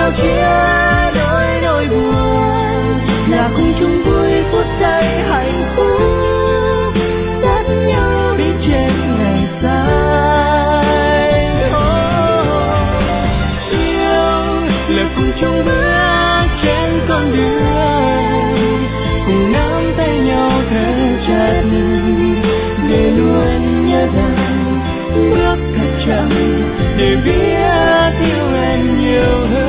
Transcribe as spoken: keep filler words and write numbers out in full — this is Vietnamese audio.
nhau chia đôi nỗi buồn, là cùng chung vui phút giây hạnh phúc, dắt nhau đi trên ngày dài. Oh, yêu là cùng chung bước trên con đường, cùng nắm tay nhau thật chặt để luôn nhớ rằng bước thật chậm để biết yêu em nhiều hơn.